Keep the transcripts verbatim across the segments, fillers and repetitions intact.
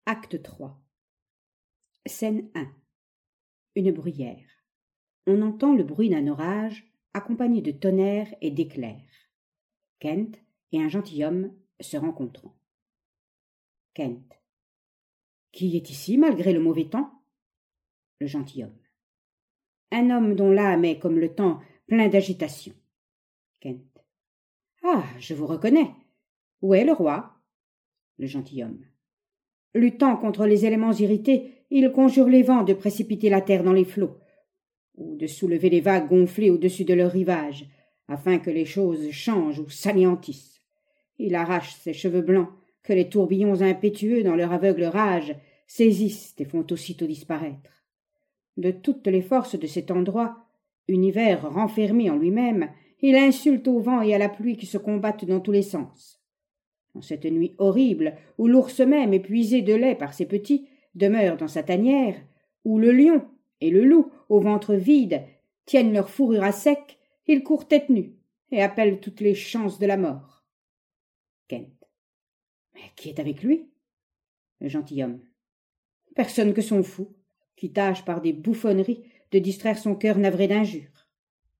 Acte trois. Scène un. Une bruyère. On entend le bruit d'un orage, accompagné de tonnerre et d'éclairs. Kent et un gentilhomme se rencontrant. Kent. Qui est ici, malgré le mauvais temps? Le gentilhomme. Un homme dont l'âme est, comme le temps, plein d'agitation. Kent. Ah, je vous reconnais. Où est le roi? Le gentilhomme. Luttant contre les éléments irrités, il conjure les vents de précipiter la terre dans les flots, ou de soulever les vagues gonflées au-dessus de leur rivage, afin que les choses changent ou s'anéantissent. Il arrache ses cheveux blancs, que les tourbillons impétueux, dans leur aveugle rage, saisissent et font aussitôt disparaître. De toutes les forces de cet endroit, univers renfermé en lui-même, il insulte au vent et à la pluie qui se combattent dans tous les sens. En cette nuit horrible, où l'ours même, épuisé de lait par ses petits, demeure dans sa tanière, où le lion et le loup, au ventre vide, tiennent leur fourrure à sec, il court tête nue et appelle toutes les chances de la mort. Kent. Mais qui est avec lui? Le gentilhomme. Personne que son fou, qui tâche par des bouffonneries de distraire son cœur navré d'injures.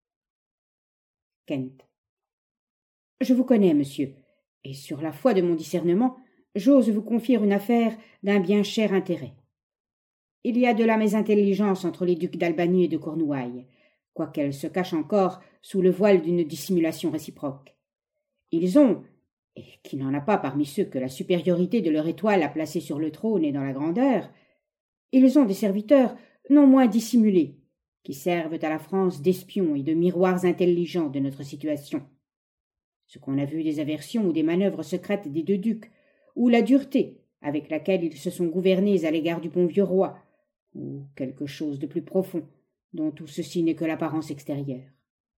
Kent. Je vous connais, monsieur, et sur la foi de mon discernement, j'ose vous confier une affaire d'un bien cher intérêt. Il y a de la mésintelligence entre les ducs d'Albanie et de Cornouailles, quoiqu'elle se cache encore sous le voile d'une dissimulation réciproque. Ils ont, et qui n'en a pas parmi ceux que la supériorité de leur étoile a placés sur le trône et dans la grandeur, ils ont des serviteurs non moins dissimulés, qui servent à la France d'espions et de miroirs intelligents de notre situation. Ce qu'on a vu des aversions ou des manœuvres secrètes des deux ducs, ou la dureté avec laquelle ils se sont gouvernés à l'égard du bon vieux roi, ou quelque chose de plus profond, dont tout ceci n'est que l'apparence extérieure.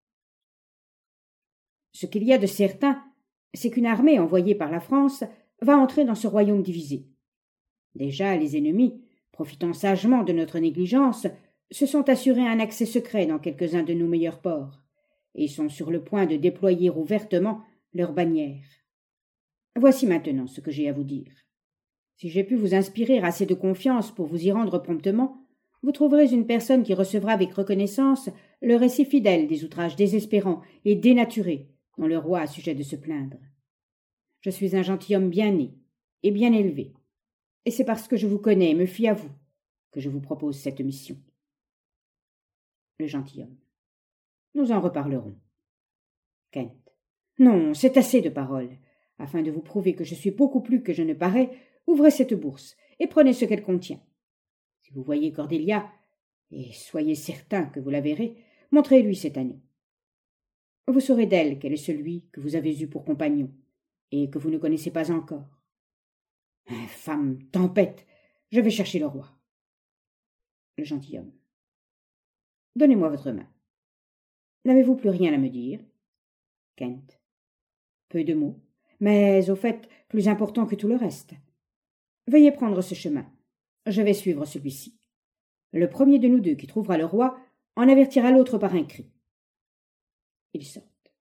Ce qu'il y a de certain, c'est qu'une armée envoyée par la France va entrer dans ce royaume divisé. Déjà, les ennemis, profitant sagement de notre négligence, se sont assurés un accès secret dans quelques-uns de nos meilleurs ports, et sont sur le point de déployer ouvertement leurs bannières. Voici maintenant ce que j'ai à vous dire. Si j'ai pu vous inspirer assez de confiance pour vous y rendre promptement, vous trouverez une personne qui recevra avec reconnaissance le récit fidèle des outrages désespérants et dénaturés dont le roi a sujet de se plaindre. Je suis un gentilhomme bien né et bien élevé, et c'est parce que je vous connais et me fie à vous que je vous propose cette mission. Le gentilhomme. Nous en reparlerons. Kent. Non, c'est assez de paroles. Afin de vous prouver que je suis beaucoup plus que je ne parais, ouvrez cette bourse et prenez ce qu'elle contient. Si vous voyez Cordelia, et soyez certain que vous la verrez, montrez-lui cet anneau. Vous saurez d'elle quel est celui que vous avez eu pour compagnon, et que vous ne connaissez pas encore. Infâme tempête, je vais chercher le roi. Le gentilhomme. Donnez-moi votre main. N'avez-vous plus rien à me dire? Kent. Peu de mots, mais au fait plus important que tout le reste. Veuillez prendre ce chemin. Je vais suivre celui-ci. Le premier de nous deux qui trouvera le roi en avertira l'autre par un cri. Ils sortent.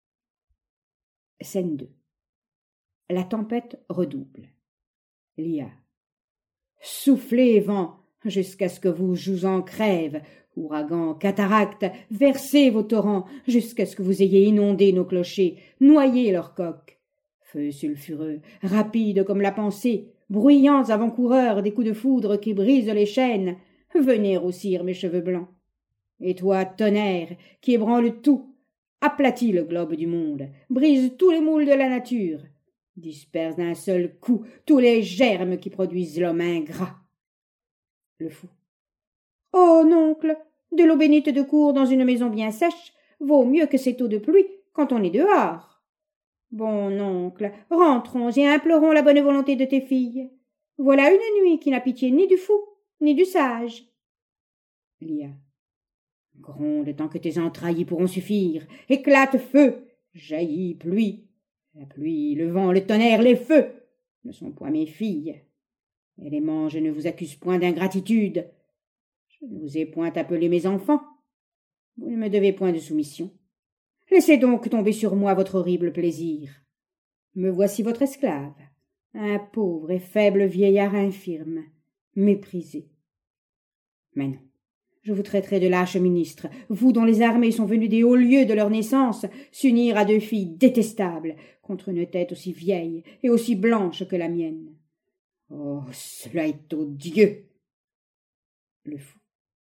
Scène deux. La tempête redouble. Lia. Soufflez, vent, jusqu'à ce que vos joues en crèvent. Ouragans, cataractes, versez vos torrents, jusqu'à ce que vous ayez inondé nos clochers, noyé leurs coques. Feux sulfureux, rapides comme la pensée, bruyants avant-coureurs des coups de foudre qui brisent les chaînes, venez roussir mes cheveux blancs. Et toi, tonnerre, qui ébranle tout, aplatis le globe du monde, brise tous les moules de la nature, disperse d'un seul coup tous les germes qui produisent l'homme ingrat. Le fou. Oh, noncle, de l'eau bénite de cour dans une maison bien sèche vaut mieux que cette eau de pluie quand on est dehors. Bon, oncle, rentrons et implorons la bonne volonté de tes filles. Voilà une nuit qui n'a pitié ni du fou, ni du sage. Lia. Gronde tant que tes entrailles y pourront suffire. Éclate feu, jaillit pluie. La pluie, le vent, le tonnerre, les feux ne sont point mes filles. Éléments, je ne vous accuse point d'ingratitude. Je ne vous ai point appelé mes enfants. Vous ne me devez point de soumission. Laissez donc tomber sur moi votre horrible plaisir. Me voici votre esclave. Un pauvre et faible vieillard infirme, méprisé. Mais non, je vous traiterai de lâche ministre, vous dont les armées sont venues des hauts lieux de leur naissance s'unir à deux filles détestables contre une tête aussi vieille et aussi blanche que la mienne. Oh, cela est odieux. Le fou.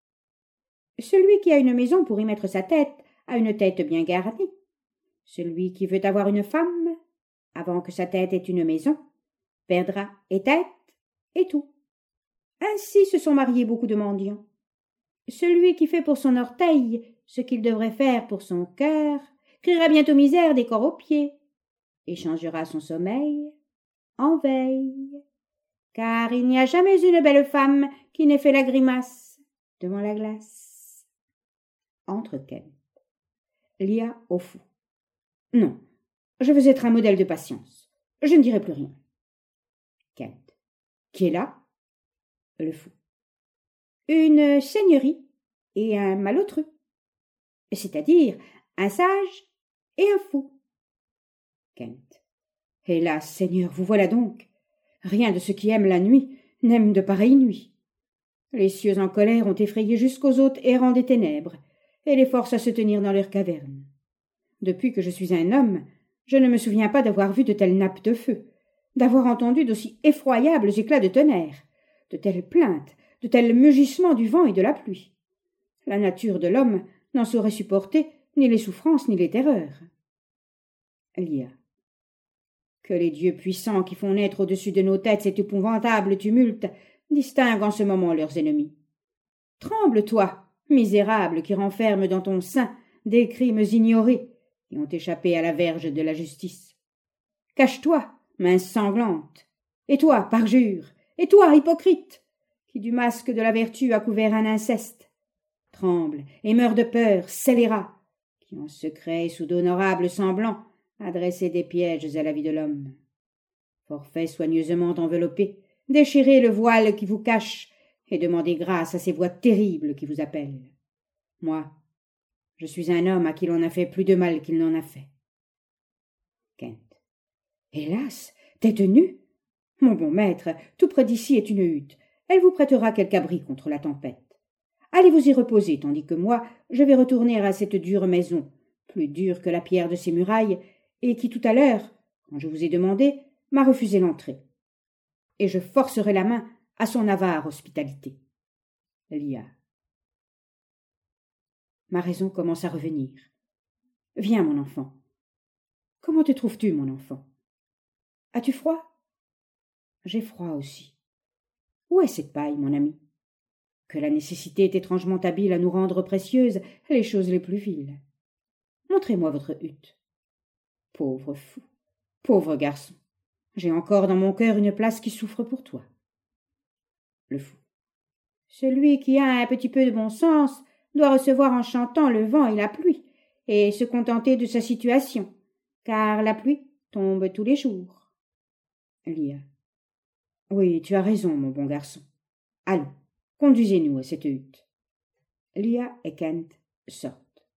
Celui qui a une maison pour y mettre sa tête a une tête bien garnie. Celui qui veut avoir une femme, avant que sa tête ait une maison, perdra et tête et tout. Ainsi se sont mariés beaucoup de mendiants. Celui qui fait pour son orteil ce qu'il devrait faire pour son cœur criera bientôt misère des corps aux pieds et changera son sommeil en veille, car il n'y a jamais une belle femme qui n'ait fait la grimace devant la glace. Entre Kent. Lia au fou. Non, je veux être un modèle de patience. Je ne dirai plus rien. Kent. Qui est là? Le fou. Une seigneurie et un malotru, c'est-à-dire un sage et un fou. Kent. Hélas, Seigneur, vous voilà donc. Rien de ceux qui aiment la nuit n'aime de pareilles nuits. Les cieux en colère ont effrayé jusqu'aux hôtes errants des ténèbres, et les forcent à se tenir dans leurs cavernes. Depuis que je suis un homme, je ne me souviens pas d'avoir vu de telles nappes de feu, d'avoir entendu d'aussi effroyables éclats de tonnerre, de telles plaintes, de tels mugissements du vent et de la pluie. La nature de l'homme n'en saurait supporter ni les souffrances ni les terreurs. Lia. Que les dieux puissants qui font naître au-dessus de nos têtes cet épouvantable tumulte distinguent en ce moment leurs ennemis. Tremble, toi, misérable, qui renferme dans ton sein des crimes ignorés qui ont échappé à la verge de la justice. Cache-toi, main sanglante, et toi, parjure, et toi, hypocrite, qui du masque de la vertu a couvert un inceste. Tremble et meurs de peur, scélérat, qui en secret, sous d'honorables semblants, a dressé des pièges à la vie de l'homme. Forfait soigneusement enveloppé, déchirez le voile qui vous cache et demandez grâce à ces voix terribles qui vous appellent. Moi, je suis un homme à qui l'on a fait plus de mal qu'il n'en a fait. Kent. Hélas, tête nue? Mon bon maître, tout près d'ici est une hutte. Elle vous prêtera quelque abri contre la tempête. Allez vous y reposer, tandis que moi, je vais retourner à cette dure maison, plus dure que la pierre de ses murailles, et qui tout à l'heure, quand je vous ai demandé, m'a refusé l'entrée. Et je forcerai la main à son avare hospitalité. Lia. Ma raison commence à revenir. Viens, mon enfant. Comment te trouves-tu, mon enfant? As-tu froid? J'ai froid aussi. Où est cette paille, mon ami? Que la nécessité est étrangement habile à nous rendre précieuses les choses les plus viles. Montrez-moi votre hutte. Pauvre fou, pauvre garçon, j'ai encore dans mon cœur une place qui souffre pour toi. Le fou. Celui qui a un petit peu de bon sens doit recevoir en chantant le vent et la pluie, et se contenter de sa situation, car la pluie tombe tous les jours. Lia. Oui, tu as raison, mon bon garçon. Allons, conduisez-nous à cette hutte. Lia et Kent sortent.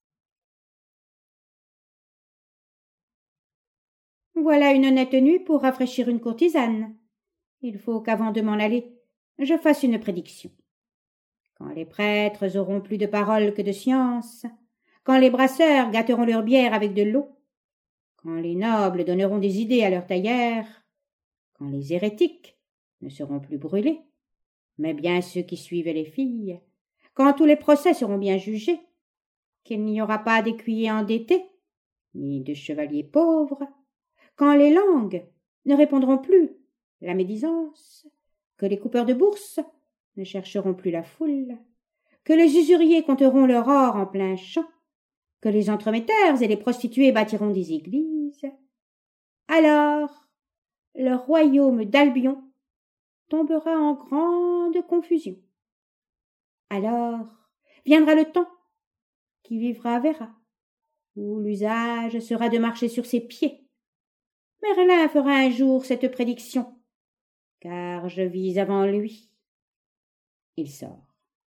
Voilà une honnête nuit pour rafraîchir une courtisane. Il faut qu'avant de m'en aller, je fasse une prédiction. Quand les prêtres auront plus de parole que de science, quand les brasseurs gâteront leur bière avec de l'eau, quand les nobles donneront des idées à leurs tailleurs, quand les hérétiques ne seront plus brûlés, mais bien ceux qui suivent les filles, quand tous les procès seront bien jugés, qu'il n'y aura pas d'écuyers endettés, ni de chevaliers pauvres, quand les langues ne répondront plus la médisance, que les coupeurs de bourse ne chercheront plus la foule, que les usuriers compteront leur or en plein champ, que les entremetteurs et les prostituées bâtiront des églises, alors le royaume d'Albion tombera en grande confusion. Alors viendra le temps qui vivra verra, où l'usage sera de marcher sur ses pieds. Merlin fera un jour cette prédiction, car je vis avant lui. Il sort.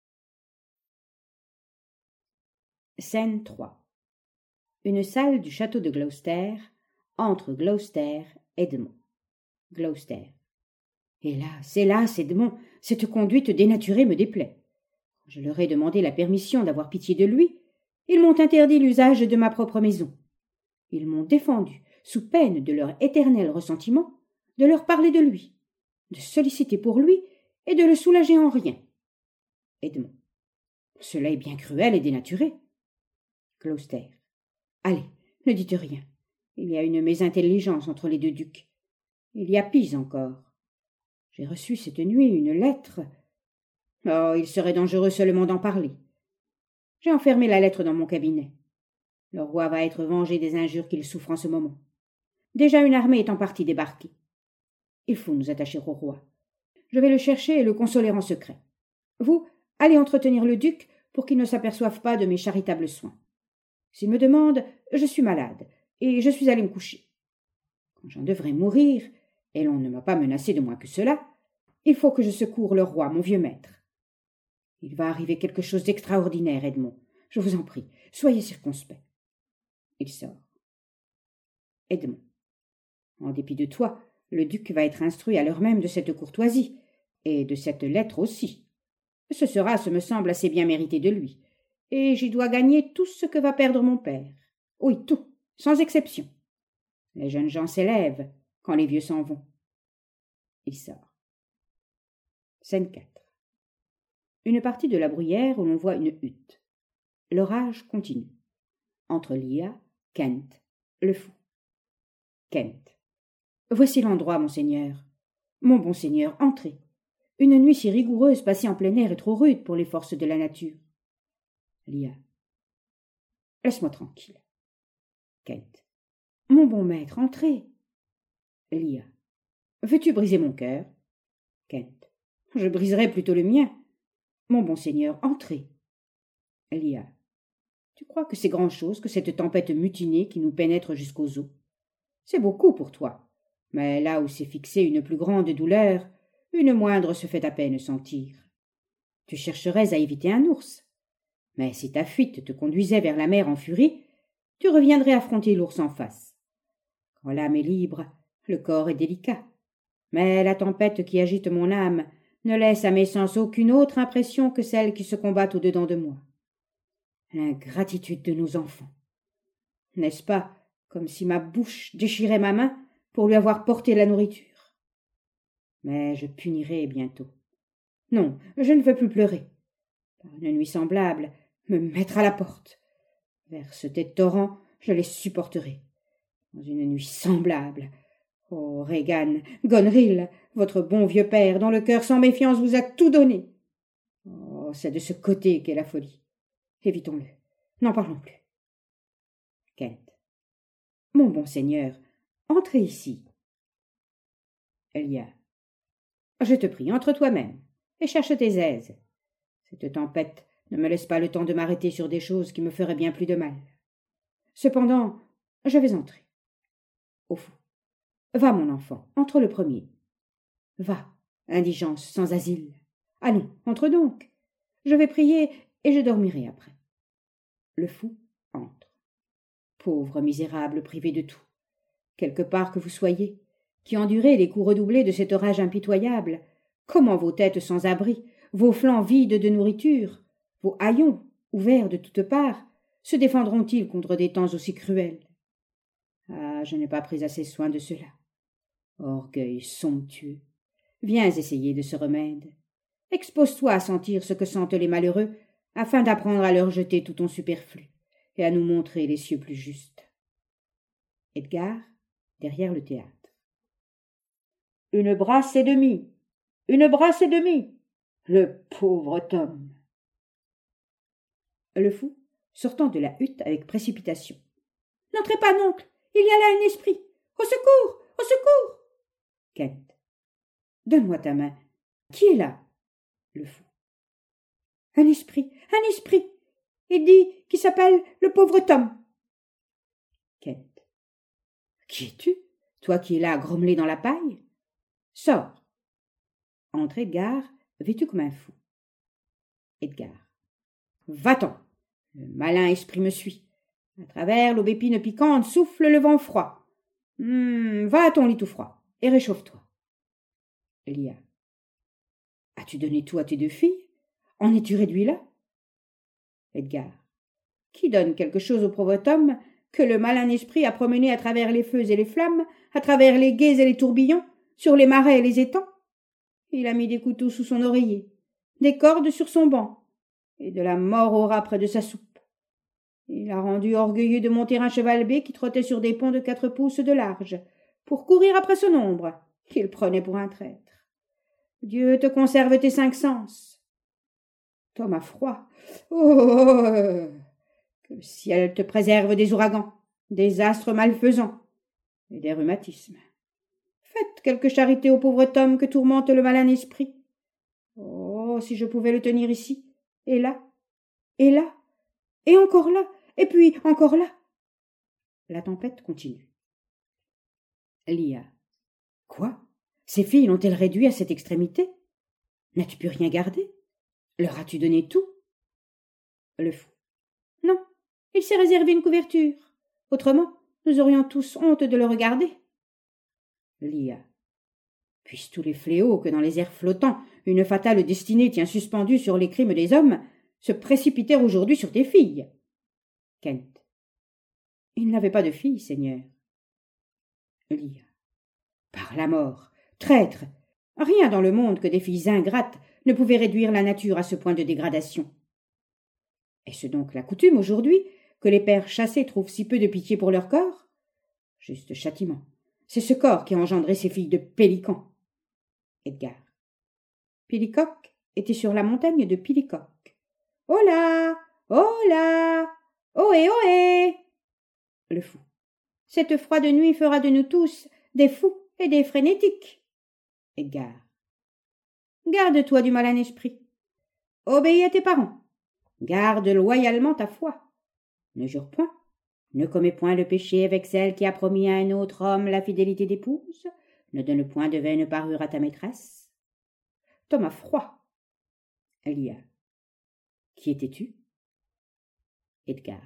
Scène trois. Une salle du château de Gloucester, entre Gloucester et Edmond. Gloucester. Hélas, hélas, Edmond, cette conduite dénaturée me déplaît. Je leur ai demandé la permission d'avoir pitié de lui. Ils m'ont interdit l'usage de ma propre maison. Ils m'ont défendu, sous peine de leur éternel ressentiment, de leur parler de lui, de solliciter pour lui et de le soulager en rien. Edmond. Cela est bien cruel et dénaturé. Gloucester. Allez, ne dites rien. Il y a une mésintelligence entre les deux ducs. Il y a pis encore. J'ai reçu cette nuit une lettre. Oh, il serait dangereux seulement d'en parler. J'ai enfermé la lettre dans mon cabinet. Le roi va être vengé des injures qu'il souffre en ce moment. Déjà une armée est en partie débarquée. Il faut nous attacher au roi. Je vais le chercher et le consoler en secret. Vous, allez entretenir le duc pour qu'il ne s'aperçoive pas de mes charitables soins. S'il me demande, je suis malade, et je suis allé me coucher. Quand j'en devrais mourir, et l'on ne m'a pas menacé de moins que cela, il faut que je secoure le roi, mon vieux maître. Il va arriver quelque chose d'extraordinaire, Edmond. Je vous en prie, soyez circonspect. Il sort. Edmond. En dépit de toi, le duc va être instruit à l'heure même de cette courtoisie, et de cette lettre aussi. Ce sera, ce me semble, assez bien mérité de lui, et j'y dois gagner tout ce que va perdre mon père. Oui, tout, sans exception. Les jeunes gens s'élèvent quand les vieux s'en vont. Il sort. Scène quatre. Une partie de la bruyère où l'on voit une hutte. L'orage continue. Entre Lia, Kent, le fou. Kent. Voici l'endroit, monseigneur. Mon bon seigneur, entrez. Une nuit si rigoureuse passée en plein air est trop rude pour les forces de la nature. Lia. Laisse-moi tranquille. Kent. Mon bon maître, entrez. Lia. Veux-tu briser mon cœur? Kent. Je briserai plutôt le mien. Mon bon seigneur, entrez. Lia. Tu crois que c'est grand-chose que cette tempête mutinée qui nous pénètre jusqu'aux os? C'est beaucoup pour toi. Mais là où s'est fixée une plus grande douleur, une moindre se fait à peine sentir. Tu chercherais à éviter un ours. Mais si ta fuite te conduisait vers la mer en furie, tu reviendrais affronter l'ours en face. Quand l'âme est libre, le corps est délicat. Mais la tempête qui agite mon âme ne laisse à mes sens aucune autre impression que celle qui se combat au-dedans de moi. L'ingratitude de nos enfants. N'est-ce pas comme si ma bouche déchirait ma main pour lui avoir porté la nourriture? Mais je punirai bientôt. Non, je ne veux plus pleurer. Par une nuit semblable, me mettre à la porte. Verse tes torrents, je les supporterai. Dans une nuit semblable. Oh, Regan, Gonril, votre bon vieux père, dont le cœur sans méfiance vous a tout donné. Oh, c'est de ce côté qu'est la folie. Évitons-le. N'en parlons plus. Kent. Mon bon seigneur, entrez ici. Elia. Je te prie, entre toi-même, et cherche tes aises. Cette tempête ne me laisse pas le temps de m'arrêter sur des choses qui me feraient bien plus de mal. Cependant, je vais entrer. Au fond. Va, mon enfant, entre le premier. Va, indigence sans asile. Allons, entre donc. Je vais prier et je dormirai après. Le fou entre. Pauvre misérable privé de tout. Quelque part que vous soyez, qui endurez les coups redoublés de cet orage impitoyable, comment vos têtes sans abri, vos flancs vides de nourriture, vos haillons, ouverts de toutes parts, se défendront-ils contre des temps aussi cruels? Ah, je n'ai pas pris assez soin de cela. Orgueil somptueux, viens essayer de ce remède. Expose-toi à sentir ce que sentent les malheureux, afin d'apprendre à leur jeter tout ton superflu, et à nous montrer les cieux plus justes. Edgar, derrière le théâtre. Une brasse et demie, une brasse et demie, le pauvre Tom. Le fou, sortant de la hutte avec précipitation. N'entrez pas, oncle, il y a là un esprit. Au secours, au secours. Kent. Donne-moi ta main. Qui est là? Le fou. Un esprit, un esprit. Il dit qu'il s'appelle le pauvre Tom. Kent. Qui es-tu, toi qui es là à grommeler dans la paille? Sors. Entre Edgar, vêtu comme un fou. Edgar. Va-t'en. Le malin esprit me suit. À travers l'aubépine piquante souffle le vent froid. Hum, va à ton lit tout froid et réchauffe-toi. Lia. As-tu donné tout à tes deux filles? En es-tu réduit là? Edgar. Qui donne quelque chose au pauvre homme que le malin esprit a promené à travers les feux et les flammes, à travers les gués et les tourbillons, sur les marais et les étangs? Il a mis des couteaux sous son oreiller, des cordes sur son banc, et de la mort au rat près de sa soupe. Il a rendu orgueilleux de monter un cheval bai qui trottait sur des ponts de quatre pouces de large, pour courir après son ombre, qu'il prenait pour un traître. Dieu te conserve tes cinq sens. Thomas froid. Oh, que le ciel te préserve des ouragans, des astres malfaisants et des rhumatismes. Faites quelque charité au pauvre Tom que tourmente le malin esprit. Oh, si je pouvais le tenir ici, et là, et là, et encore là, et puis encore là. La tempête continue. Lia. Quoi? Ces filles l'ont-elles réduit à cette extrémité? N'as-tu pu rien garder? Leur as-tu donné tout? Le fou. Non, il s'est réservé une couverture. Autrement, nous aurions tous honte de le regarder. Lia. Puissent tous les fléaux que dans les airs flottants une fatale destinée tient suspendus sur les crimes des hommes se précipiter aujourd'hui sur tes filles. Kent. Il n'avait pas de filles, Seigneur. Lia. Par la mort, traître, rien dans le monde que des filles ingrates ne pouvait réduire la nature à ce point de dégradation. Est-ce donc la coutume aujourd'hui que les pères chassés trouvent si peu de pitié pour leur corps? Juste châtiment. C'est ce corps qui a engendré ces filles de pélicans. Edgar. Pélicoque était sur la montagne de Pilicoque. Oh là! Oh là! Ohé, ohé! Le fou. Cette froide nuit fera de nous tous des fous et des frénétiques. Edgar. Garde-toi du malin esprit. Obéis à tes parents. Garde loyalement ta foi. Ne jure point. Ne commets point le péché avec celle qui a promis à un autre homme la fidélité d'épouse. Ne donne point de vaine parure à ta maîtresse. Thomas froid. Lia. Qui étais-tu? Edgar.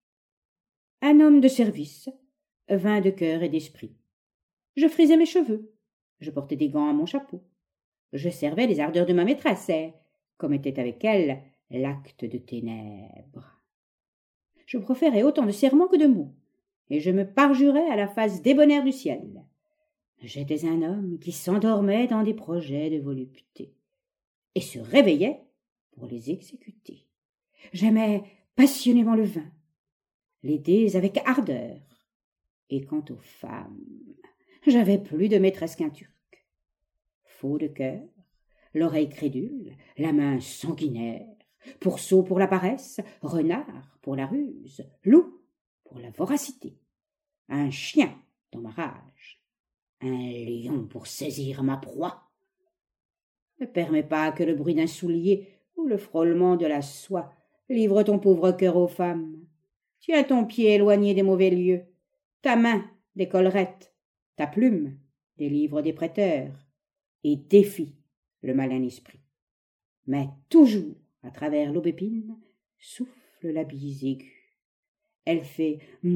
Un homme de service, vain de cœur et d'esprit. Je frisais mes cheveux. Je portais des gants à mon chapeau. Je servais les ardeurs de ma maîtresse et, comme était avec elle, l'acte de ténèbres. Je proférais autant de serments que de mots, et je me parjurais à la face débonnaire du ciel. J'étais un homme qui s'endormait dans des projets de volupté, et se réveillait pour les exécuter. J'aimais passionnément le vin, les dés avec ardeur, et quant aux femmes, j'avais plus de maîtresse qu'un turc. Faux de cœur, l'oreille crédule, la main sanguinaire, pourceau pour la paresse, renard pour la ruse, loup pour la voracité, un chien dans ma rage, un lion pour saisir ma proie. Ne permets pas que le bruit d'un soulier ou le frôlement de la soie livre ton pauvre cœur aux femmes. Tiens ton pied éloigné des mauvais lieux, ta main des collerettes, ta plume des livres des prêteurs, et défie le malin esprit. Mais toujours, à travers l'aubépine, souffle la bise aiguë. Elle fait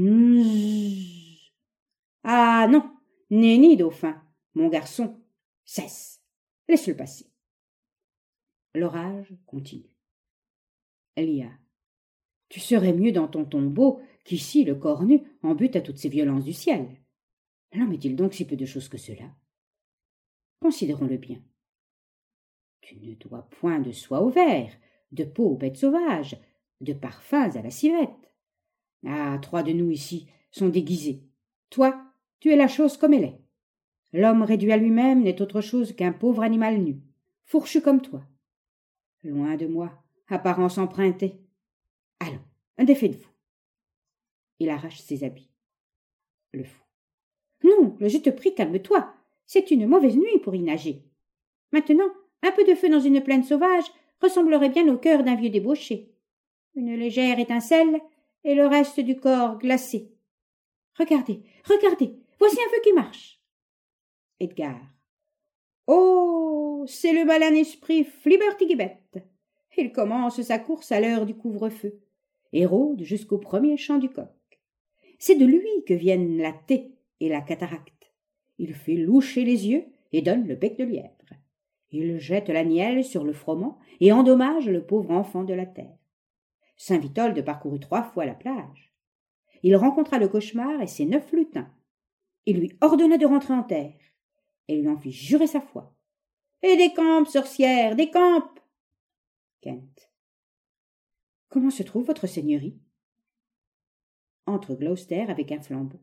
mzzz. Ah non, nenni dauphin, mon garçon, cesse, laisse-le passer. L'orage continue. Lia. Tu serais mieux dans ton tombeau qu'ici le corps nu en butte à toutes ces violences du ciel. L'homme est-il donc si peu de choses que cela? Considérons-le bien. Tu ne dois point de soie au ver, de peau aux bêtes sauvages, de parfums à la civette. Ah, trois de nous ici sont déguisés. Toi, tu es la chose comme elle est. L'homme réduit à lui-même n'est autre chose qu'un pauvre animal nu, fourchu comme toi. Loin de moi, apparence empruntée. Allons, défaites-vous. Il arrache ses habits. Le fou. Non, je te prie, calme-toi. C'est une mauvaise nuit pour y nager. Maintenant, un peu de feu dans une plaine sauvage ressemblerait bien au cœur d'un vieux débauché. Une légère étincelle et le reste du corps glacé. Regardez, regardez, voici un feu qui marche. Edgar. Oh, c'est le malin esprit Flibbertigibbet. Il commence sa course à l'heure du couvre-feu et rôde jusqu'au premier champ du coq. C'est de lui que viennent la taie et la cataracte. Il fait loucher les yeux et donne le bec de lièvre. Il jette la nielle sur le froment et endommage le pauvre enfant de la terre. Saint Witold parcourut trois fois la plage. Il rencontra le cauchemar et ses neuf lutins. Il lui ordonna de rentrer en terre et lui en fit jurer sa foi. « Et décampe, sorcière, décampe !» Kent. Comment se trouve votre seigneurie? Entre Gloucester avec un flambeau.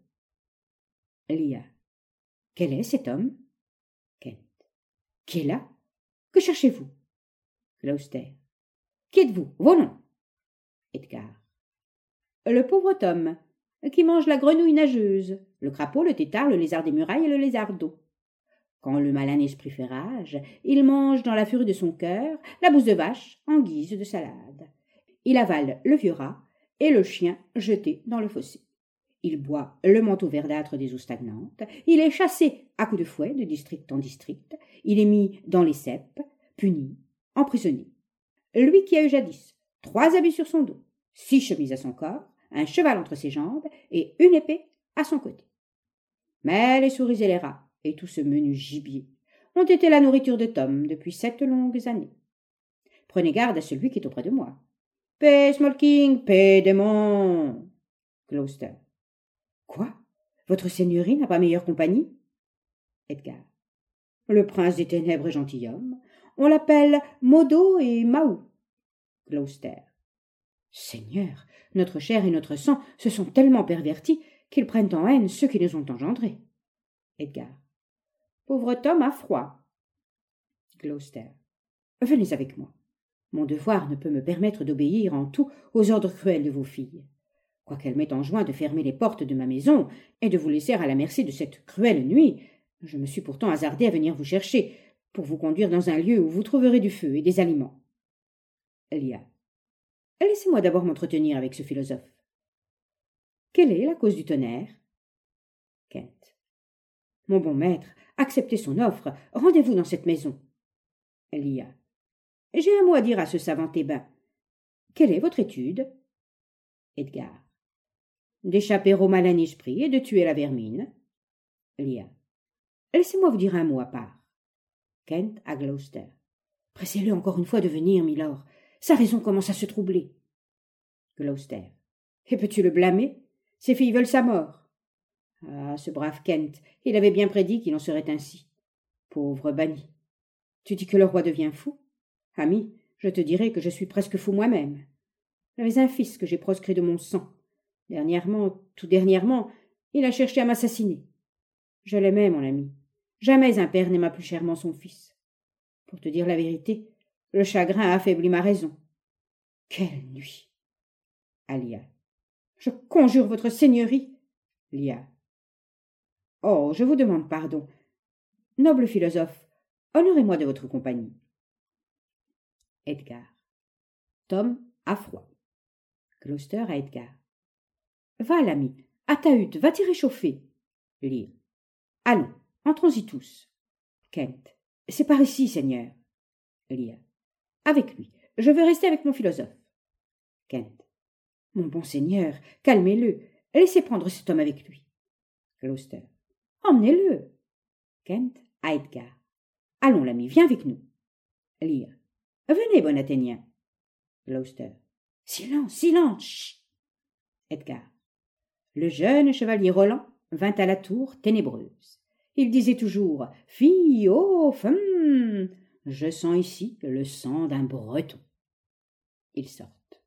Lia. Quel est cet homme? Kent. Qui est là? Que cherchez-vous? Gloucester. Qui êtes-vous? Vos noms? Edgar. Le pauvre Tom, qui mange la grenouille nageuse, le crapaud, le tétard, le lézard des murailles et le lézard d'eau. Quand le malin esprit fait rage, il mange dans la furie de son cœur la bouse de vache en guise de salade. Il avale le vieux rat et le chien jeté dans le fossé. Il boit le manteau verdâtre des eaux stagnantes. Il est chassé à coups de fouet de district en district. Il est mis dans les ceps, puni, emprisonné. Lui qui a eu jadis trois habits sur son dos, six chemises à son corps, un cheval entre ses jambes et une épée à son côté. Mais les souris et les rats et tout ce menu gibier ont été la nourriture de Tom depuis sept longues années. Prenez garde à celui qui est auprès de moi. Paix, Smolking, paix, démon. Gloucester. Quoi? Votre seigneurie n'a pas meilleure compagnie? Edgar. Le prince des ténèbres est gentilhomme. On l'appelle Modo et Mahou. Gloucester. Seigneur, notre chair et notre sang se sont tellement pervertis qu'ils prennent en haine ceux qui les ont engendrés. Edgar. Pauvre Tom a froid. Gloucester. Venez avec moi. Mon devoir ne peut me permettre d'obéir en tout aux ordres cruels de vos filles. Quoiqu'elles m'aient enjoint de fermer les portes de ma maison et de vous laisser à la merci de cette cruelle nuit, je me suis pourtant hasardé à venir vous chercher pour vous conduire dans un lieu où vous trouverez du feu et des aliments. Lia. Laissez-moi d'abord m'entretenir avec ce philosophe. Quelle est la cause du tonnerre? Kent. Mon bon maître, acceptez son offre, rendez-vous dans cette maison. Lia. J'ai un mot à dire à ce savant Thébain. Quelle est votre étude? Edgar. D'échapper au malin esprit et de tuer la vermine. Lia. Laissez-moi vous dire un mot à part. Kent à Gloucester. Pressez-le encore une fois de venir, milord. Sa raison commence à se troubler. Gloucester. Et peux-tu le blâmer? Ses filles veulent sa mort. Ah, ce brave Kent, il avait bien prédit qu'il en serait ainsi. Pauvre banni. Tu dis que le roi devient fou? Ami, je te dirai que je suis presque fou moi-même. J'avais un fils que j'ai proscrit de mon sang. Dernièrement, tout dernièrement, il a cherché à m'assassiner. Je l'aimais, mon ami. Jamais un père n'aima plus chèrement son fils. Pour te dire la vérité, le chagrin a affaibli ma raison. Quelle nuit! Alia. Je conjure votre seigneurie. Lia. Oh, je vous demande pardon. Noble philosophe, honorez-moi de votre compagnie. Edgar. Tom a froid. Gloucester à Edgar. Va, l'ami, à ta hutte, va t'y réchauffer. Lia. Allons, entrons-y tous. Kent. C'est par ici, seigneur. Lia. Avec lui. Je veux rester avec mon philosophe. Kent. Mon bon seigneur, calmez-le. Laissez prendre cet homme avec lui. Gloucester. Emmenez-le. Kent à Edgar. Allons, l'ami, viens avec nous. Lia. Venez, bon Athénien. Gloucester. Silence, silence. Chut. Edgar. Le jeune chevalier Roland vint à la tour ténébreuse. Il disait toujours « Fille, oh, femme, je sens ici le sang d'un Breton. » Ils sortent.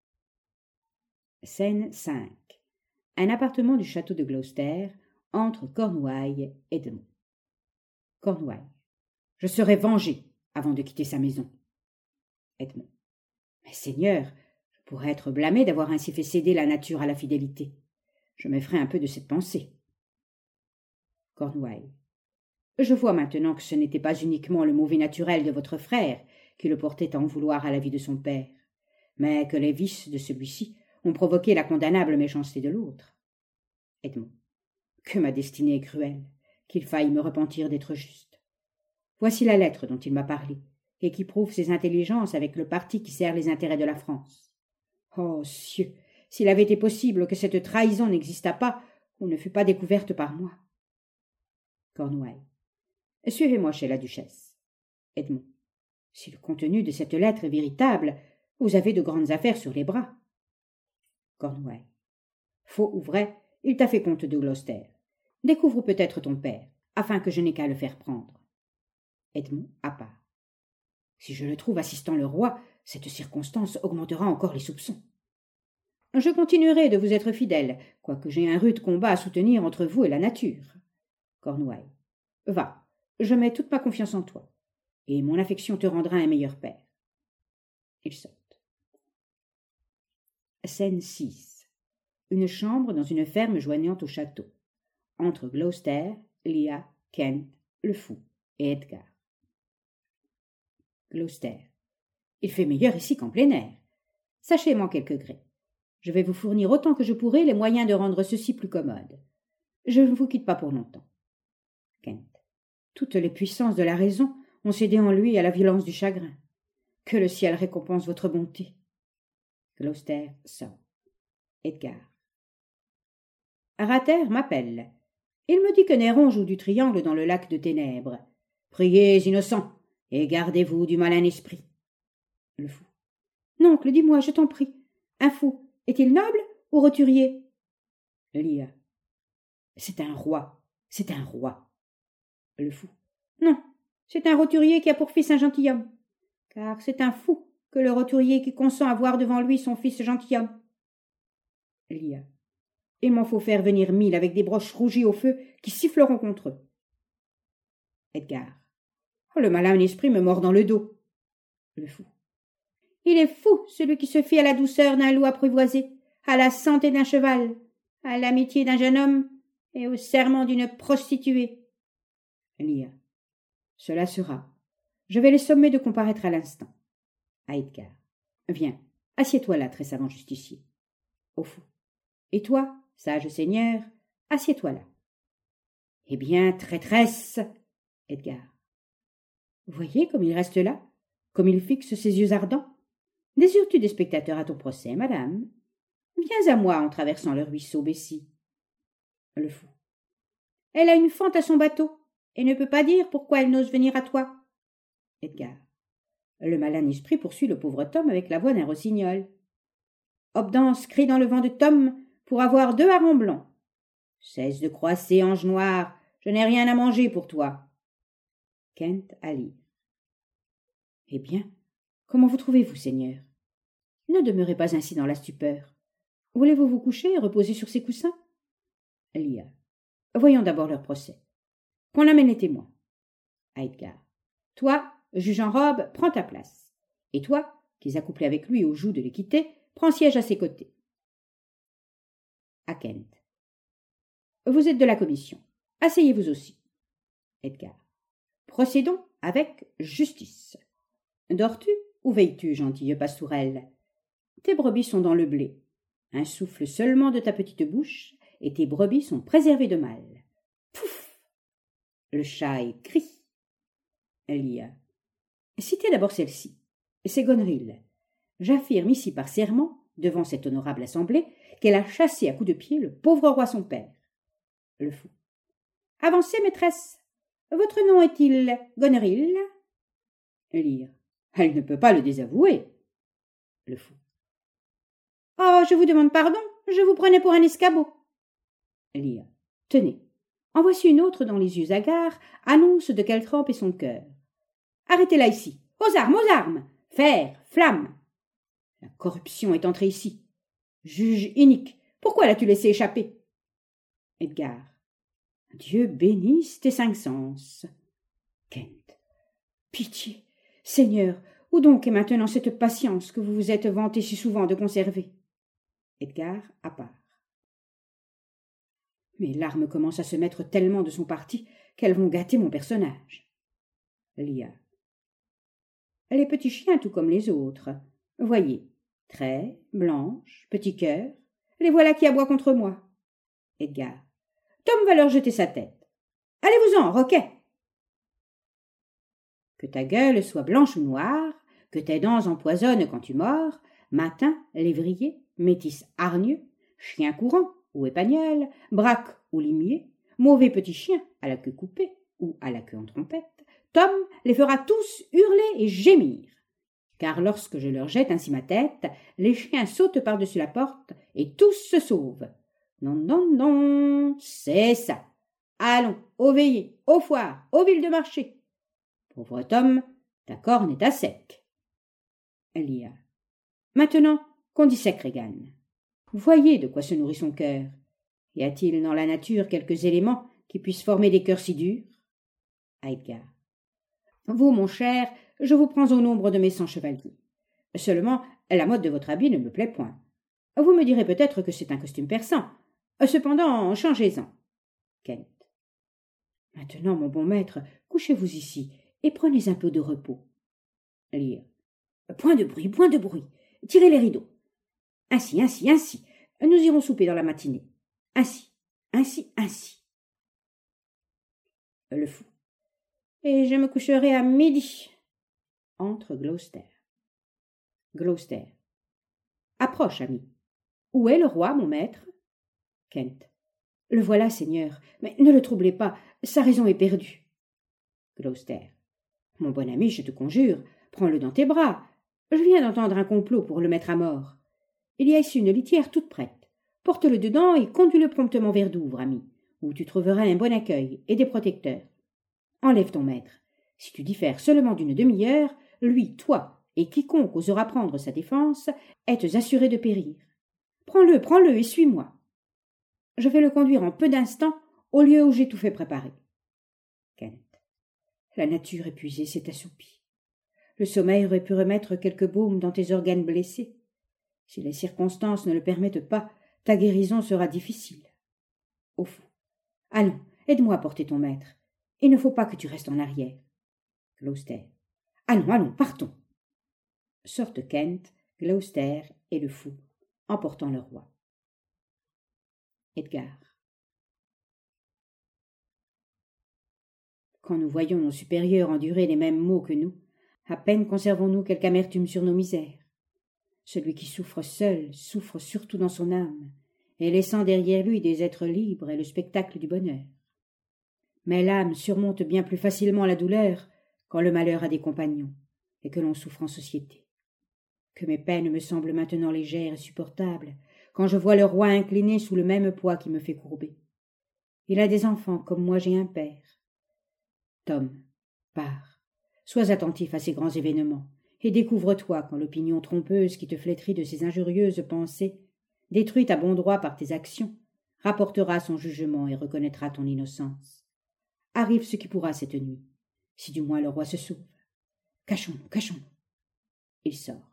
Scène cinq. Un appartement du château de Gloucester entre Cornouailles et Edmond. Cornouailles. Je serai vengé avant de quitter sa maison. Edmond. Mais seigneur, je pourrais être blâmé d'avoir ainsi fait céder la nature à la fidélité. Je m'effraie un peu de cette pensée. Cornouailles. Je vois maintenant que ce n'était pas uniquement le mauvais naturel de votre frère qui le portait à en vouloir à la vie de son père, mais que les vices de celui-ci ont provoqué la condamnable méchanceté de l'autre. Edmond. Que ma destinée est cruelle, qu'il faille me repentir d'être juste. Voici la lettre dont il m'a parlé, et qui prouve ses intelligences avec le parti qui sert les intérêts de la France. Oh, cieux, s'il avait été possible que cette trahison n'existât pas, ou ne fût pas découverte par moi. Cornouailles. Suivez-moi chez la duchesse. Edmond. Si le contenu de cette lettre est véritable, vous avez de grandes affaires sur les bras. Cornouailles. Faux ou vrai, il t'a fait comte de Gloucester. Découvre peut-être ton père, afin que je n'ai qu'à le faire prendre. Edmond à part. Si je le trouve assistant le roi, cette circonstance augmentera encore les soupçons. Je continuerai de vous être fidèle, quoique j'ai un rude combat à soutenir entre vous et la nature. Cornouailles. Va, je mets toute ma confiance en toi, et mon affection te rendra un meilleur père. Ils sortent. Scène six. Une chambre dans une ferme joignant au château. Entre Gloucester, Leah, Kent, le fou et Edgar. Gloucester. Il fait meilleur ici qu'en plein air. Sachez-moi quelques gré. Je vais vous fournir autant que je pourrai les moyens de rendre ceci plus commode. Je ne vous quitte pas pour longtemps. Kent. Toutes les puissances de la raison ont cédé en lui à la violence du chagrin. Que le ciel récompense votre bonté. Gloucester sort. Edgar. Arater m'appelle. Il me dit que Néron joue du triangle dans le lac de ténèbres. Priez, innocents, et gardez-vous du malin esprit. Le fou. Noncle, dis-moi, je t'en prie. Un fou, est-il noble ou roturier? Leah. C'est un roi, c'est un roi. Le fou. Non, c'est un roturier qui a pour fils un gentilhomme. Car c'est un fou que le roturier qui consent à voir devant lui son fils gentilhomme. Leah. Il m'en faut faire venir mille avec des broches rougies au feu qui siffleront contre eux. Edgar. Oh, le malin esprit me mord dans le dos. Le fou. Il est fou, celui qui se fie à la douceur d'un loup apprivoisé, à la santé d'un cheval, à l'amitié d'un jeune homme et au serment d'une prostituée. Leah. Cela sera. Je vais les sommer de comparaître à l'instant. À Edgar. Viens, assieds-toi là, très savant justicier. Au fou. Et toi, sage seigneur, assieds-toi là. Eh bien, traîtresse. Edgar. Voyez comme il reste là, comme il fixe ses yeux ardents. Désires-tu des spectateurs à ton procès, madame? Viens à moi en traversant le ruisseau Bessie. Le fou. Elle a une fente à son bateau, et ne peut pas dire pourquoi elle n'ose venir à toi. Edgar. Le malin esprit poursuit le pauvre Tom avec la voix d'un rossignol. Obdance crie dans le vent de Tom pour avoir deux harengs blancs. Cesse de croasser, ange noir, je n'ai rien à manger pour toi. Kent à lire. Eh bien, comment vous trouvez-vous, seigneur? Ne demeurez pas ainsi dans la stupeur. Voulez-vous vous coucher et reposer sur ces coussins? Leah. Voyons d'abord leur procès. Qu'on amène les témoins. À Edgar. Toi, juge en robe, prends ta place. Et toi, qui es accouplé avec lui au joug de l'équité, prends siège à ses côtés. À Kent. Vous êtes de la commission. Asseyez-vous aussi. Edgar. Procédons avec justice. Dors-tu ou veilles-tu, gentille pastourelle? Tes brebis sont dans le blé. Un souffle seulement de ta petite bouche, et tes brebis sont préservées de mal. Pouf! Le chat écrit. Leah. Citez d'abord celle-ci. C'est Goneril. J'affirme ici par serment, devant cette honorable assemblée, qu'elle a chassé à coups de pied le pauvre roi son père. Le fou. Avancez, maîtresse. Votre nom est-il Goneril? Lire. Elle ne peut pas le désavouer. Le fou. Oh, je vous demande pardon, je vous prenais pour un escabeau. Lire. Tenez, en voici une autre dont les yeux hagards annoncent de quelle trempe est son cœur. Arrêtez-la ici. Aux armes, aux armes. Fer, flamme. La corruption est entrée ici. Juge inique, pourquoi l'as-tu laissé échapper? Edgar. Dieu bénisse tes cinq sens. Kent. Pitié. Seigneur, où donc est maintenant cette patience que vous vous êtes vanté si souvent de conserver? Edgar à part. Mes larmes commencent à se mettre tellement de son parti qu'elles vont gâter mon personnage. Leah. Les petits chiens tout comme les autres. Voyez, traits, blanches, petits cœurs, les voilà qui aboient contre moi. Edgar. Tom va leur jeter sa tête. Allez-vous-en, Roquet. Que ta gueule soit blanche ou noire, que tes dents empoisonnent quand tu mords, matin, lévrier, métis hargneux, chien courant ou épagnol, braque ou limier, mauvais petit chien à la queue coupée ou à la queue en trompette, Tom les fera tous hurler et gémir. Car lorsque je leur jette ainsi ma tête, les chiens sautent par-dessus la porte et tous se sauvent. Non, non, non, c'est ça. Allons, aux veillées, aux foires, aux villes de marché. Pauvre Tom, ta corne est à sec. Lia. Maintenant qu'on dissèque Regan. Voyez de quoi se nourrit son cœur. Y a-t-il dans la nature quelques éléments qui puissent former des cœurs si durs? Edgar. Vous, mon cher, je vous prends au nombre de mes cent chevaliers. Seulement, la mode de votre habit ne me plaît point. Vous me direz peut-être que c'est un costume persan. Cependant, changez-en. Kent. Maintenant, mon bon maître, couchez-vous ici et prenez un peu de repos. Lear. Point de bruit, point de bruit. Tirez les rideaux. Ainsi, ainsi, ainsi. Nous irons souper dans la matinée. Ainsi, ainsi, ainsi. Le fou. Et je me coucherai à midi. Entre Gloucester. Gloucester. Approche, ami. Où est le roi, mon maître? Kent. Le voilà, seigneur, mais ne le troublez pas, sa raison est perdue. Gloucester. Mon bon ami, je te conjure, prends-le dans tes bras. Je viens d'entendre un complot pour le mettre à mort. Il y a ici une litière toute prête. Porte-le dedans et conduis-le promptement vers Douvres, ami, où tu trouveras un bon accueil et des protecteurs. Enlève ton maître. Si tu diffères seulement d'une demi-heure, lui, toi et quiconque osera prendre sa défense, êtes assurés de périr. Prends-le, prends-le et suis-moi. Je vais le conduire en peu d'instants au lieu où j'ai tout fait préparer. Kent. La nature épuisée s'est assoupie. Le sommeil aurait pu remettre quelque baume dans tes organes blessés. Si les circonstances ne le permettent pas, ta guérison sera difficile. Au fond, allons, aide-moi à porter ton maître. Il ne faut pas que tu restes en arrière. Gloucester. Allons, allons, partons. Sortent Kent, Gloucester et le fou, emportant le roi. Edgar. Quand nous voyons nos supérieurs endurer les mêmes maux que nous, à peine conservons-nous quelque amertume sur nos misères. Celui qui souffre seul souffre surtout dans son âme, et laissant derrière lui des êtres libres est le spectacle du bonheur. Mais l'âme surmonte bien plus facilement la douleur quand le malheur a des compagnons, et que l'on souffre en société. Que mes peines me semblent maintenant légères et supportables, quand je vois le roi incliné sous le même poids qui me fait courber. Il a des enfants comme moi j'ai un père. Tom, pars, sois attentif à ces grands événements, et découvre-toi quand l'opinion trompeuse qui te flétrit de ses injurieuses pensées, détruite à bon droit par tes actions, rapportera son jugement et reconnaîtra ton innocence. Arrive ce qui pourra cette nuit, si du moins le roi se sauve. Cachons-nous, cachons-nous. Il sort.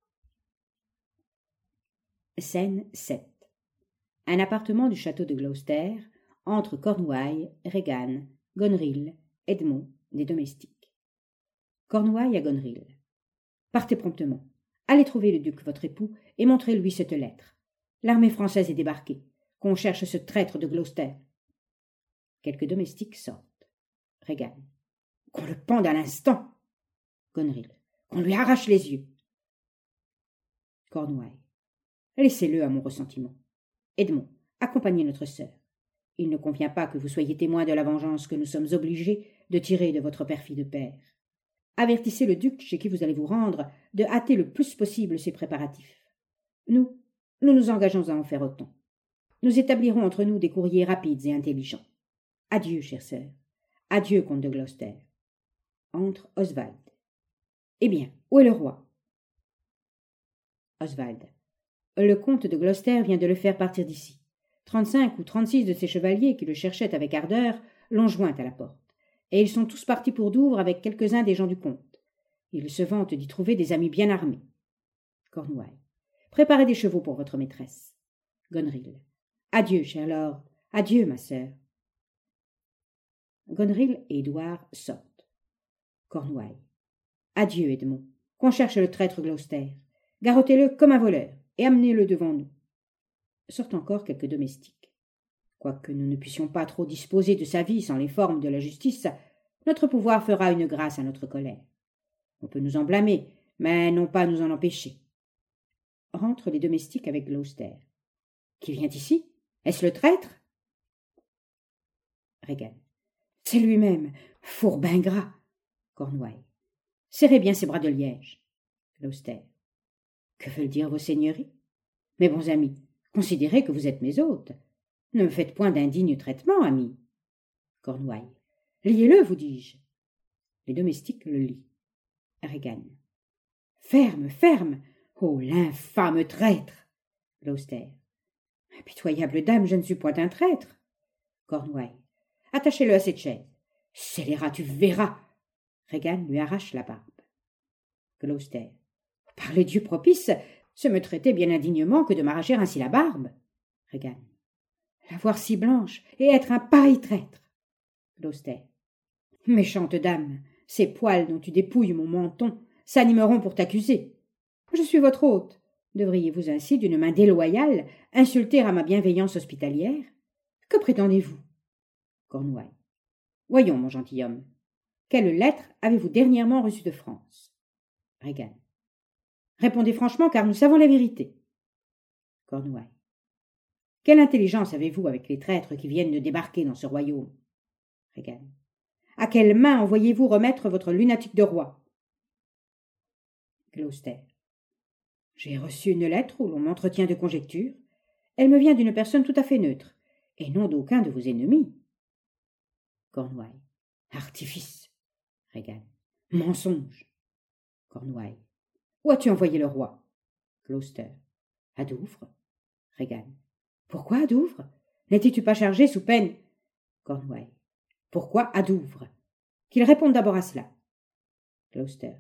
Scène sept. Un appartement du château de Gloucester, entre Cornouailles, Regan, Gonerill, Edmond, des domestiques. Cornouailles à Gonerill. Partez promptement. Allez trouver le duc, votre époux, et montrez-lui cette lettre. L'armée française est débarquée. Qu'on cherche ce traître de Gloucester. Quelques domestiques sortent. Regan. Qu'on le pende à l'instant. Gonerill. Qu'on lui arrache les yeux. Cornouailles. Laissez-le à mon ressentiment. Edmond, accompagnez notre sœur. Il ne convient pas que vous soyez témoin de la vengeance que nous sommes obligés de tirer de votre perfide père. Avertissez le duc chez qui vous allez vous rendre de hâter le plus possible ses préparatifs. Nous, nous nous engageons à en faire autant. Nous établirons entre nous des courriers rapides et intelligents. Adieu, chère sœur. Adieu, comte de Gloucester. Entre Oswald. Eh bien, où est le roi? Oswald. Le comte de Gloucester vient de le faire partir d'ici. Trente-cinq ou trente-six de ses chevaliers qui le cherchaient avec ardeur l'ont joint à la porte, et ils sont tous partis pour Douvres avec quelques-uns des gens du comte. Ils se vantent d'y trouver des amis bien armés. Cornouailles. Préparez des chevaux pour votre maîtresse. Gonerill. Adieu, cher lord. Adieu, ma sœur. Gonerill et Édouard sortent. Cornouailles. Adieu, Edmond. Qu'on cherche le traître Gloucester. Garrottez-le comme un voleur et amenez-le devant nous. Sortent encore quelques domestiques. Quoique nous ne puissions pas trop disposer de sa vie sans les formes de la justice, notre pouvoir fera une grâce à notre colère. On peut nous en blâmer, mais non pas nous en empêcher. Rentrent les domestiques avec Gloucester. Qui vient ici? Est-ce le traître? Regan. C'est lui-même, fourbe ingrat. Cornouailles. Serrez bien ces bras de liège. Gloucester. Que veulent dire vos seigneuries? Mes bons amis, considérez que vous êtes mes hôtes. Ne me faites point d'indigne traitement, amis. Cornouailles. Liez-le, vous dis-je. Les domestiques le lient. Regan. Ferme, ferme. Oh, l'infâme traître. Gloucester. Impitoyable dame, je ne suis point un traître. Cornouailles. Attachez-le à cette chaise. Scélérat, tu verras. Regan lui arrache la barbe. Gloucester. Par les dieux propices, ce me traitait bien indignement que de m'arracher ainsi la barbe. Regan. La voir si blanche et être un pareil traître. Gloucester. Méchante dame, ces poils dont tu dépouilles mon menton s'animeront pour t'accuser. Je suis votre hôte. Devriez-vous ainsi, d'une main déloyale, insulter à ma bienveillance hospitalière? Que prétendez-vous? Cornouailles. Voyons, mon gentilhomme. Quelle lettre avez-vous dernièrement reçue de France? Regan. Répondez franchement, car nous savons la vérité. Cornouailles. Quelle intelligence avez-vous avec les traîtres qui viennent de débarquer dans ce royaume? Regan. À quelle main envoyez-vous remettre votre lunatique de roi? Gloucester. J'ai reçu une lettre où l'on m'entretient de conjectures. Elle me vient d'une personne tout à fait neutre, et non d'aucun de vos ennemis. Cornouailles. Artifice. Regan. Mensonge. Cornouailles. Où as-tu envoyé le roi? Gloucester. À Douvres. Regan. Pourquoi à Douvres? N'étais-tu pas chargé sous peine? Cornouailles. Pourquoi à Douvres? Qu'il réponde d'abord à cela. Gloucester.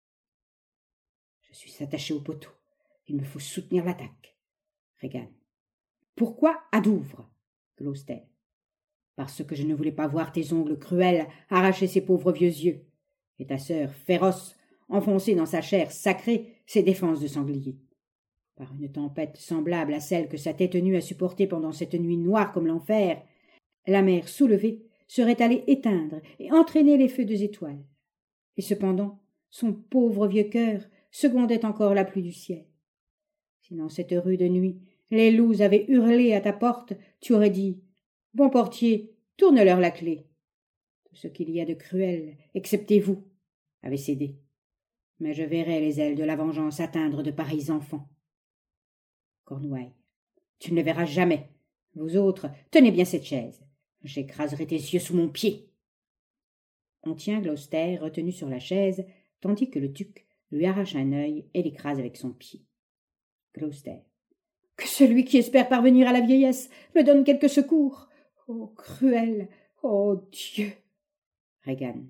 Je suis attaché au poteau. Il me faut soutenir l'attaque. Regan. Pourquoi à Douvres? Gloucester. Parce que je ne voulais pas voir tes ongles cruels arracher ces pauvres vieux yeux, et ta sœur féroce enfoncer dans sa chair sacrée ses défenses de sanglier. Par une tempête semblable à celle que sa tête nue a supportée pendant cette nuit noire comme l'enfer, la mer soulevée serait allée éteindre et entraîner les feux des étoiles. Et cependant, son pauvre vieux cœur secondait encore la pluie du ciel. Si dans cette rude nuit les loups avaient hurlé à ta porte, tu aurais dit « Bon portier, tourne-leur la clé ». Tout ce qu'il y a de cruel, excepté vous, avait cédé. Mais je verrai les ailes de la vengeance atteindre de pareils enfants. Cornouailles. Tu ne le verras jamais. Vous autres, tenez bien cette chaise. J'écraserai tes yeux sous mon pied. On tient Gloucester retenu sur la chaise, tandis que le duc lui arrache un œil et l'écrase avec son pied. Gloucester. Que celui qui espère parvenir à la vieillesse me donne quelque secours. Ô cruel, ô Dieu. Regan.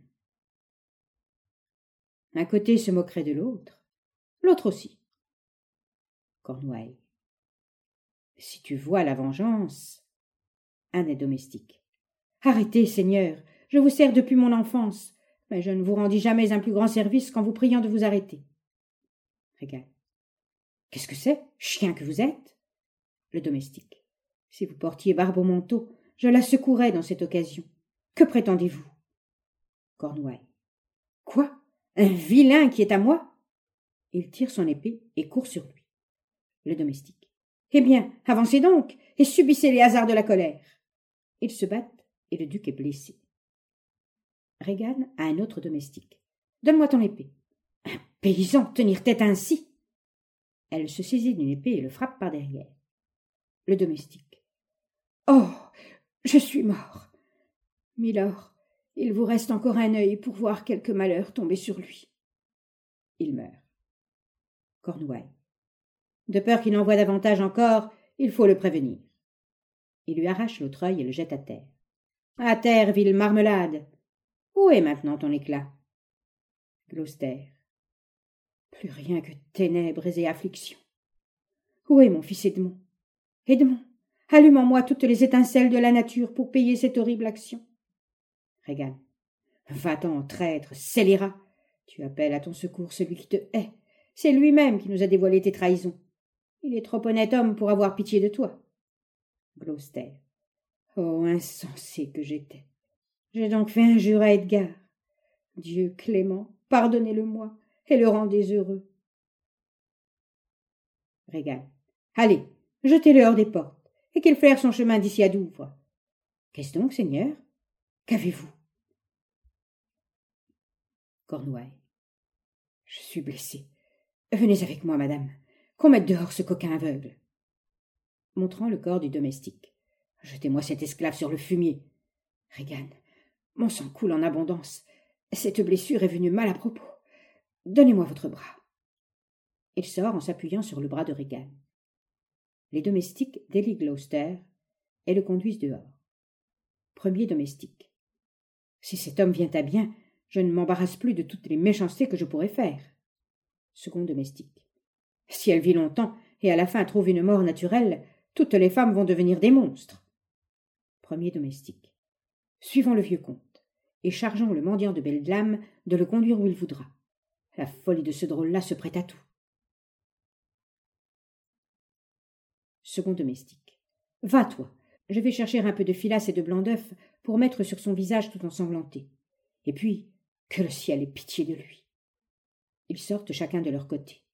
Un côté se moquerait de l'autre, l'autre aussi. Cornouailles. Si tu vois la vengeance. Un des domestiques. Arrêtez, seigneur, je vous sers depuis mon enfance, mais je ne vous rendis jamais un plus grand service qu'en vous priant de vous arrêter. Regan. Qu'est-ce que c'est, chien que vous êtes? Le domestique. Si vous portiez barbe au manteau, je la secourais dans cette occasion. Que prétendez-vous? Cornouailles. Quoi? Un vilain qui est à moi? Il tire son épée et court sur lui. Le domestique. Eh bien, avancez donc, et subissez les hasards de la colère. Ils se battent, et le duc est blessé. Regan a un autre domestique. Donne-moi ton épée. Un paysan tenir tête ainsi? Elle se saisit d'une épée et le frappe par derrière. Le domestique. Oh, je suis mort. Milord, il vous reste encore un œil pour voir quelque malheur tomber sur lui. Il meurt. Cornouailles. De peur qu'il en voie davantage encore, il faut le prévenir. Il lui arrache l'autre œil et le jette à terre. À terre, ville marmelade. Où est maintenant ton éclat? Gloucester. Plus rien que ténèbres et afflictions. Où est mon fils Edmond? Edmond, allume en moi toutes les étincelles de la nature pour payer cette horrible action. Regan. Va-t'en, traître, scélérat. Tu appelles à ton secours celui qui te hait. C'est lui-même qui nous a dévoilé tes trahisons. Il est trop honnête homme pour avoir pitié de toi. Gloucester. Oh, insensé que j'étais. J'ai donc fait injure à Edgar. Dieu clément, pardonnez-le-moi et le rendez heureux. Regan. Allez, jetez-le hors des portes, et qu'il flaire son chemin d'ici à Douvres. Qu'est-ce donc, seigneur? Qu'avez-vous? Cornouailles. Je suis blessé. Venez avec moi, madame. Qu'on mette dehors ce coquin aveugle. Montrant le corps du domestique. Jetez-moi cet esclave sur le fumier. Regan, mon sang coule en abondance. Cette blessure est venue mal à propos. Donnez-moi votre bras. Il sort en s'appuyant sur le bras de Regan. Les domestiques délient Gloucester et le conduisent dehors. Premier domestique. Si cet homme vient à bien, je ne m'embarrasse plus de toutes les méchancetés que je pourrais faire. Second domestique. Si elle vit longtemps et à la fin trouve une mort naturelle, toutes les femmes vont devenir des monstres. Premier domestique. Suivons le vieux comte et chargeons le mendiant de Bedlam de le conduire où il voudra. La folie de ce drôle-là se prête à tout. Second domestique. Va, toi. Je vais chercher un peu de filasse et de blanc d'œuf pour mettre sur son visage tout ensanglanté. Et puis, que le ciel ait pitié de lui. Ils sortent chacun de leur côté.